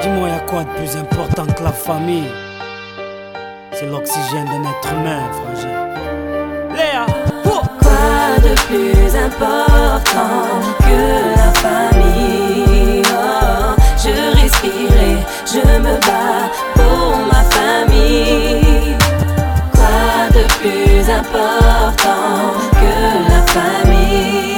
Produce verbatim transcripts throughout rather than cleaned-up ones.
Dis-moi, y'a quoi de plus important que la famille? C'est l'oxygène d'un être humain, frangin. Léa, oh. Quoi de plus important que la famille? Oh, je respirais, je me bats pour ma famille. Quoi de plus important que la famille?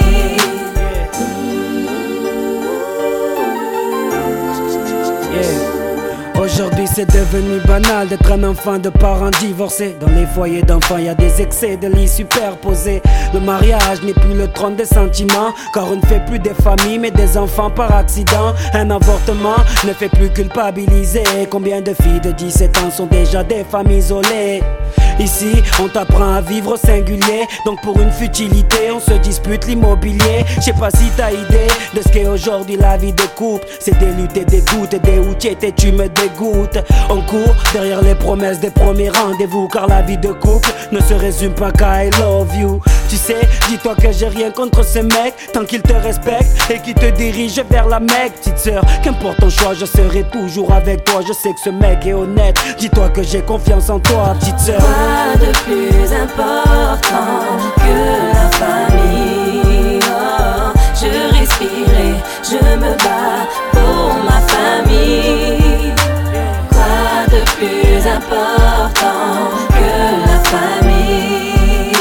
Aujourd'hui c'est devenu banal d'être un enfant de parents divorcés. Dans les foyers d'enfants y a des excès de lits superposés. Le mariage n'est plus le trône des sentiments, car on ne fait plus des familles mais des enfants par accident. Un avortement ne fait plus culpabiliser. Combien de filles de dix-sept ans sont déjà des femmes isolées? Ici on t'apprend à vivre au singulier, donc pour une futilité on se dispute l'immobilier. Je sais pas si t'as idée de ce qu'est aujourd'hui la vie de couple. C'est des luttes et des doutes, des outils et tu me dégoûtes. On court derrière les promesses des premiers rendez-vous, car la vie de couple ne se résume pas qu'à I love you. Tu sais, dis-toi que j'ai rien contre ces mecs, tant qu'ils te respectent et qu'ils te dirigent vers la Mecque. Petite sœur, qu'importe ton choix, je serai toujours avec toi. Je sais que ce mec est honnête, dis-toi que j'ai confiance en toi, petite sœur. Quoi de plus important que la famille? Oh, je respirais, je me bats pour ma famille. Quoi de plus important que la famille?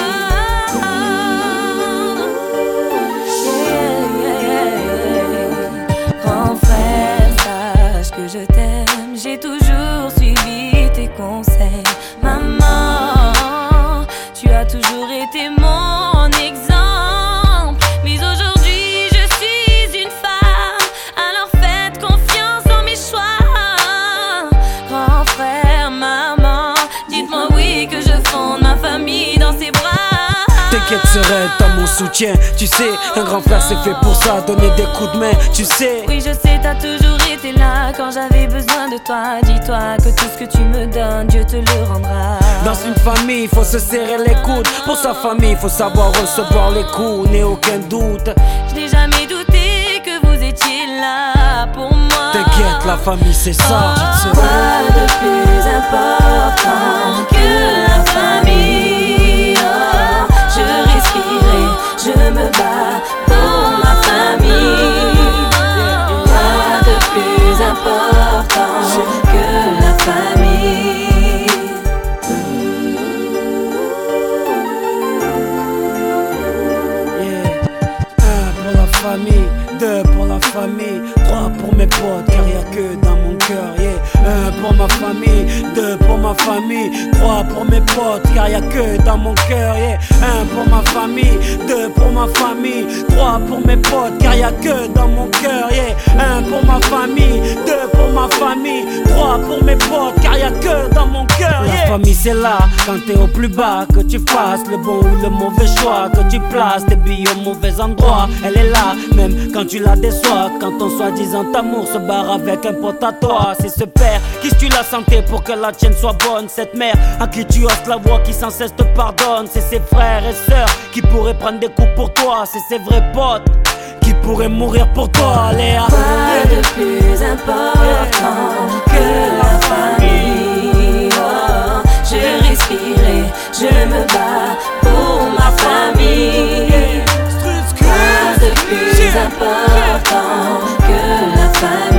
Yeah, yeah, yeah. Grand frère, sache que je t'aime, j'ai toujours suivi tes conseils. Maman, tu as toujours été mon exemple, mais aujourd'hui je suis une femme, alors faites confiance en mes choix. Grand frère, maman, dites-moi oui que je fonde ma famille dans ses bras. T'inquiète serait t'as mon soutien. Tu sais, un grand frère c'est fait pour ça, donner des coups de main, tu sais. Oui je sais, t'as toujours été là quand j'avais besoin de toi. Dis-toi que tout ce que tu me donnes, Dieu te le rendra. Dans une famille, il faut se serrer les coudes. Pour sa famille, il faut savoir recevoir les coups, n'ai aucun doute. Je n'ai jamais douté que vous étiez là pour moi. T'inquiète, la famille c'est ça, oh, quoi de plus important que la famille? Oh, je respirais, je me bats pour ma famille. Quoi de plus important que la famille? Yeah. Un pour la famille, deux pour la famille, trois pour mes potes, car y'a que dans mon cœur. Yeah. Un pour ma famille, deux pour ma famille, trois pour mes potes, car y'a que dans mon cœur. Yeah. Un pour ma famille, deux pour ma famille, trois pour mes potes, car y'a que dans mon cœur. Yeah. Un pour ma famille, deux pour ma famille, trois pour mes potes, car y'a que dans mon cœur. Yeah. La famille c'est là, quand t'es au plus bas, que tu fasses le bon ou le mauvais choix, que tu places tes billes au mauvais endroit. Elle est là, même quand tu la déçois, quand ton soi-disant amour se barre avec un pote à toi. C'est ce père qui se tue la santé pour que la tienne soit bonne. Cette mère à qui tu oses la voix, qui sans cesse te pardonne. C'est ses frères et sœurs qui pourraient prendre des coups pour toi. C'est ses vrais potes qui pourraient mourir pour toi, Léa. Quoi de plus important que la famille? Oh, je respirais, je me bats pour ma famille. Quoi de plus important que la famille?